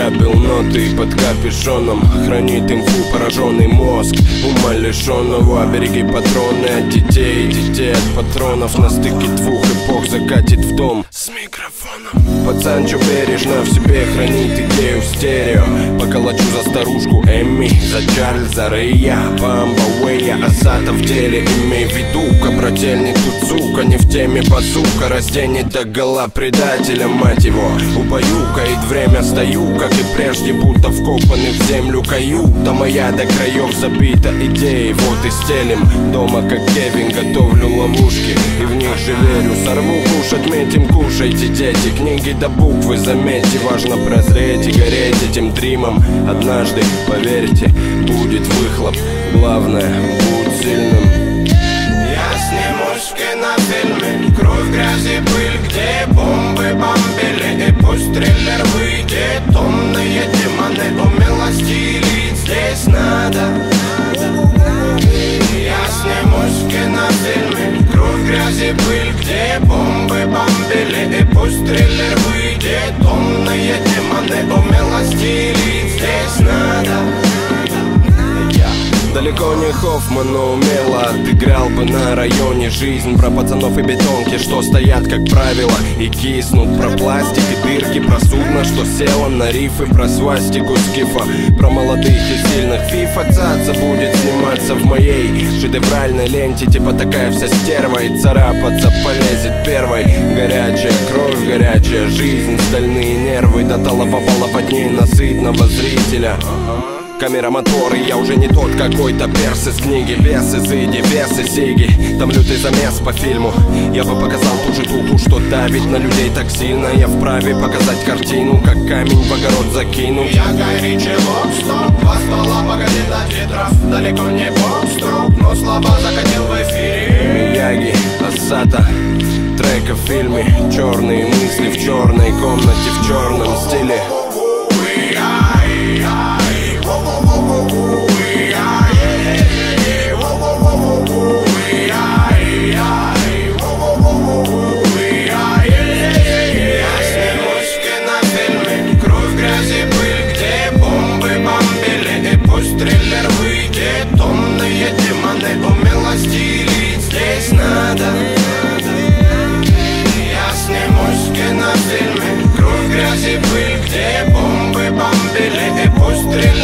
Грабил ноты под капюшоном, хранит инфу пораженный мозг ума лишенного. Береги патроны от детей, детей от патронов. На стыке двух эпох закатит в дом с микрофоном. Пацан, чё бережно в себе хранит идею стерео. Поколочу за старушку Эмми, за Чарльза Рэя, Бамба Уэя, Асата в деле. Имей в виду, кабрательник тут сука, не в теме базука. Разденет до гола предателя, мать его, убаюкает время. Стою, как и прежде, будто вкопанный в землю каюта моя до краев забита идеей. Вот и стелим дома, как Кевин, готовлю ловушки и в них же верю. Сорву куш, отметим, кушайте, дети. Книги до буквы, заметьте, важно прозреть и гореть этим дримом. Однажды, поверьте, будет выхлоп. Главное, будь сильным. Я снимусь в кинофильме, кровь, грязь и пыль, где бомбы бомбили. И пусть триллер выйдет, томные демоны умилостилить здесь надо. Я снимусь в кинофильме, кровь, грязь и пыль, где бомбы бомбили. И пусть триллер выйдет, томные демоны умилостилить здесь надо. Далеко не Хоффман, но умело отыграл бы на районе жизнь. Про пацанов и бетонки, что стоят, как правило, и киснут. Про пластик и дырки, про судно, что село на рифы. Про свастику скифа, про молодых и сильных фифа. Цаца будет сниматься в моей шедевральной ленте. Типа такая вся стерва, и царапаться полезет первой. Горячая кровь, горячая жизнь, стальные нервы до талого половодней насытного зрителя. Камера, моторы, я уже не тот какой-то перс из книги. Вес из иди, вес из зиги. Там лютый замес по фильму. Я бы показал ту же духу, что давит на людей так сильно. Я вправе показать картину, как камень в огород закинуть. Я Гай Ричи, лоб-стоп, два ствола, погоди до титров. Далеко не поп-струк, но слова закатил в эфире. Мияги, Асата, трек в фильме. Черные мысли в черной комнате, в черном стиле. Триллер выйдет, томные демоны умилостилить здесь надо. Я снимусь в кинофильме, кровь, грязь и пыль, где бомбы бомбили. И пусть триллер